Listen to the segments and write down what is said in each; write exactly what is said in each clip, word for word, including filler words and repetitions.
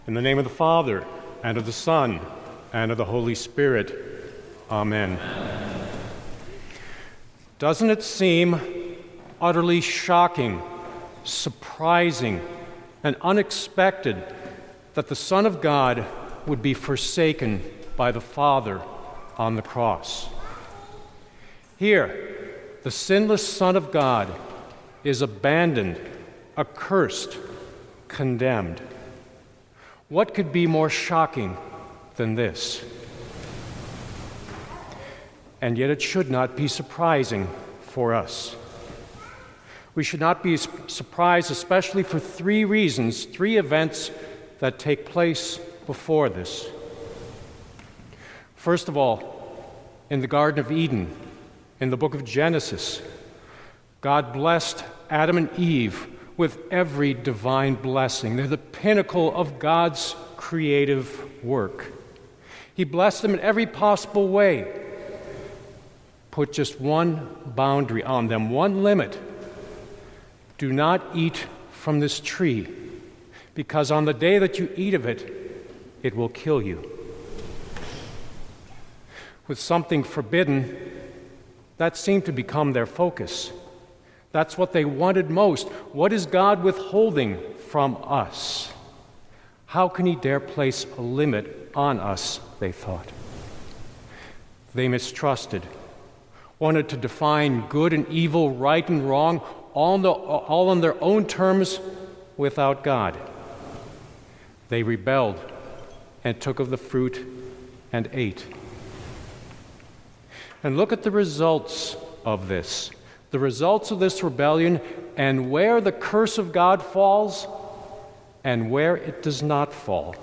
In the name of the Father, and of the Son, and of the Holy Spirit. Amen. Amen. Doesn't it seem utterly shocking, surprising, and unexpected that the Son of God would be forsaken by the Father on the cross? Here, the sinless Son of God is abandoned, accursed, condemned. What could be more shocking than this? And yet it should not be surprising for us. We should not be surprised, especially for three reasons, three events that take place before this. First of all, in the Garden of Eden, in the book of Genesis, God blessed Adam and Eve with every divine blessing. They're the pinnacle of God's creative work. He blessed them in every possible way. Put just one boundary on them, one limit. Do not eat from this tree, because on the day that you eat of it, it will kill you. With something forbidden, that seemed to become their focus. That's what they wanted most. What is God withholding from us? How can He dare place a limit on us, they thought. They mistrusted, wanted to define good and evil, right and wrong, all on, the, all on their own terms without God. They rebelled and took of the fruit and ate. And look at the results of this. The results of this rebellion, and where the curse of God falls and where it does not fall.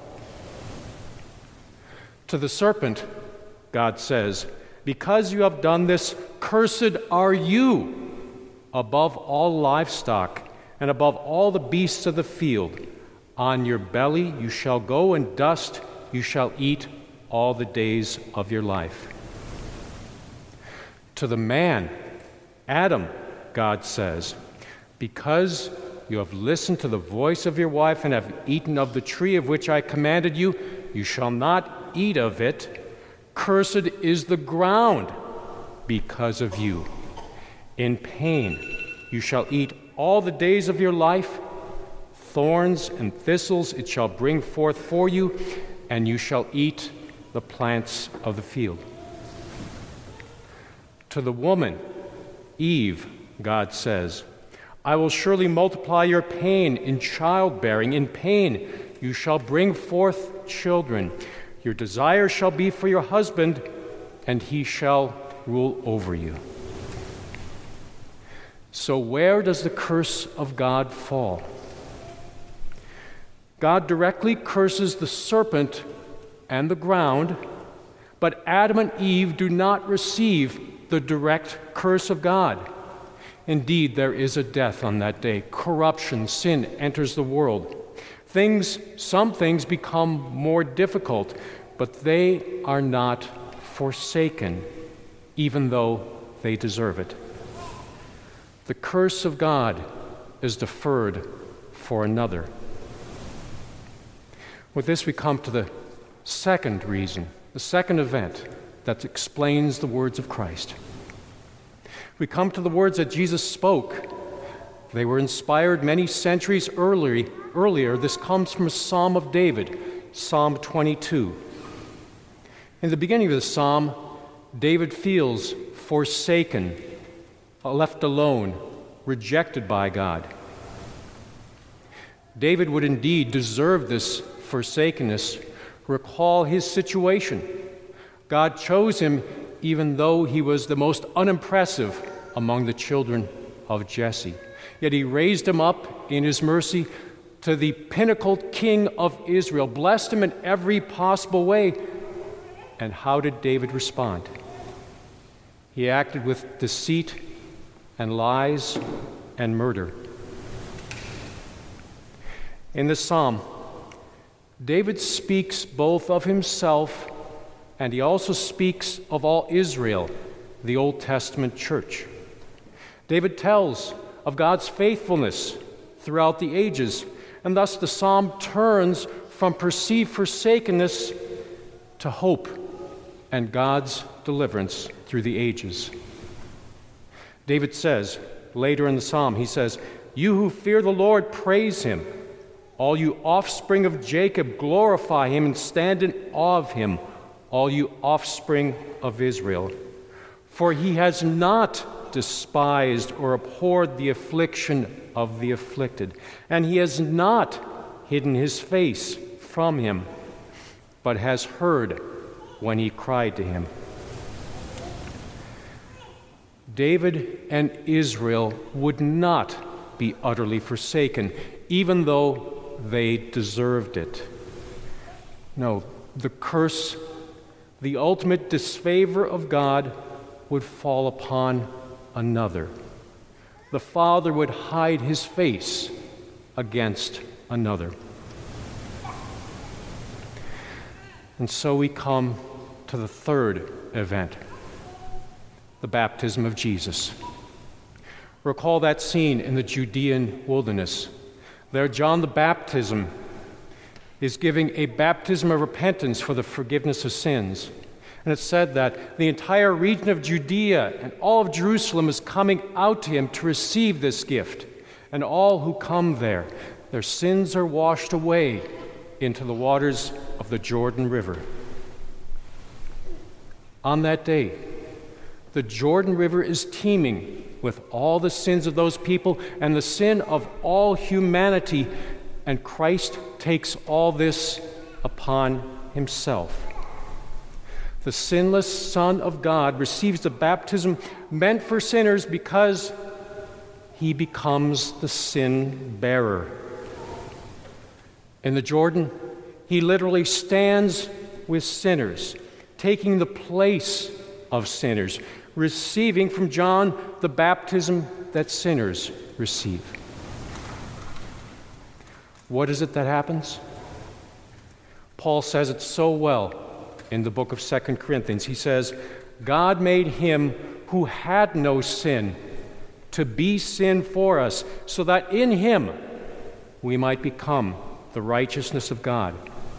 To the serpent, God says, "Because you have done this, cursed are you above all livestock and above all the beasts of the field. On your belly you shall go, and dust you shall eat all the days of your life." To the man, Adam, God says, "Because you have listened to the voice of your wife and have eaten of the tree of which I commanded you, you shall not eat of it. Cursed is the ground because of you. In pain you shall eat all the days of your life. Thorns and thistles it shall bring forth for you, and you shall eat the plants of the field." To the woman, Eve, God says, "I will surely multiply your pain in childbearing. In pain you shall bring forth children. Your desire shall be for your husband, and he shall rule over you." So where does the curse of God fall? God directly curses the serpent and the ground, but Adam and Eve do not receive the direct curse of God. Indeed, there is a death on that day. Corruption, sin enters the world. Things, some things become more difficult, but they are not forsaken, even though they deserve it. The curse of God is deferred for another. With this, we come to the second reason, the second event that explains the words of Christ. We come to the words that Jesus spoke. They were inspired many centuries earlier. earlier. This comes from a Psalm of David, Psalm twenty-two. In the beginning of the psalm, David feels forsaken, left alone, rejected by God. David would indeed deserve this forsakenness. Recall his situation. God chose him even though he was the most unimpressive among the children of Jesse. Yet he raised him up in his mercy to the pinnacle king of Israel, blessed him in every possible way. And how did David respond? He acted with deceit and lies and murder. In this psalm, David speaks both of himself and he also speaks of all Israel, the Old Testament church. David tells of God's faithfulness throughout the ages, and thus the psalm turns from perceived forsakenness to hope and God's deliverance through the ages. David says, later in the psalm, he says, "You who fear the Lord, praise him. All you offspring of Jacob, glorify him and stand in awe of him, all you offspring of Israel. For he has not despised or abhorred the affliction of the afflicted, and he has not hidden his face from him, but has heard when he cried to him." David and Israel would not be utterly forsaken, even though they deserved it. No, the curse, the ultimate disfavor of God, would fall upon another. The Father would hide his face against another. And so we come to the third event, the baptism of Jesus. Recall that scene in the Judean wilderness. There, John the Baptist is giving a baptism of repentance for the forgiveness of sins. And it's said that the entire region of Judea and all of Jerusalem is coming out to him to receive this gift. And all who come there, their sins are washed away into the waters of the Jordan River. On that day, the Jordan River is teeming with all the sins of those people and the sin of all humanity, and Christ takes all this upon himself. The sinless Son of God receives the baptism meant for sinners because he becomes the sin bearer. In the Jordan, he literally stands with sinners, taking the place of sinners, receiving from John the baptism that sinners receive. What is it that happens? Paul says it so well in the book of Second Corinthians. He says, "God made him who had no sin to be sin for us, so that in him we might become the righteousness of God."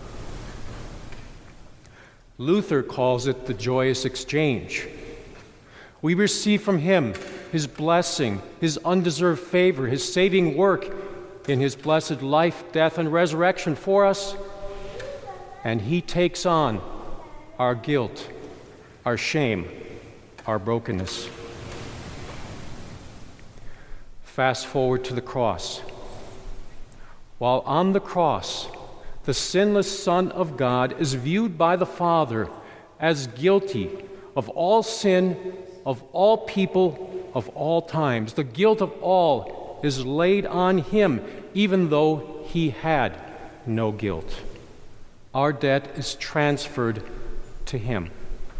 Luther calls it the joyous exchange. We receive from him his blessing, his undeserved favor, his saving work in his blessed life, death, and resurrection for us, and he takes on our guilt, our shame, our brokenness. Fast forward to the cross. While on the cross, the sinless Son of God is viewed by the Father as guilty of all sin, of all people, of all times. The guilt of all is laid on him, even though he had no guilt. Our debt is transferred to him.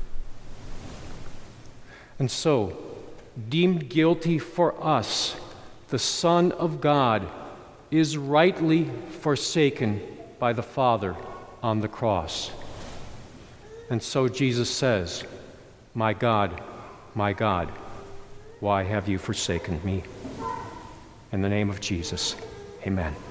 And so, deemed guilty for us, the Son of God is rightly forsaken by the Father on the cross. And so Jesus says, "My God, my God, why have you forsaken me?" In the name of Jesus, amen.